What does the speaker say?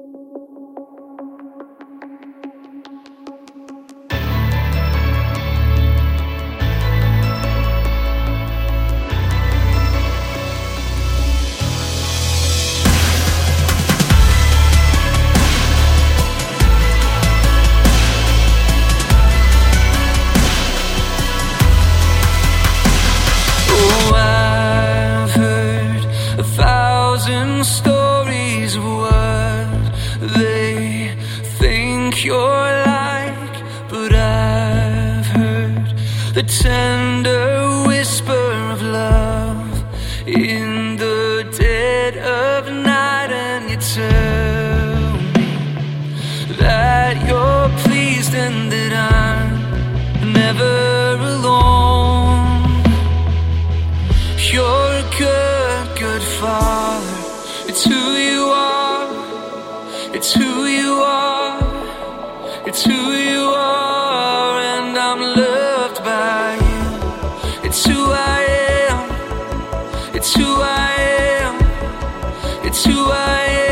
Stories of what they think you're like, but I've heard the tender whisper of love in the dead of night, and you tell me that you're pleased and that I'm never alone. You're a good, good father. It's who you are, it's who you are, it's who you are, and I'm loved by you. It's who I am, it's who I am, it's who I am.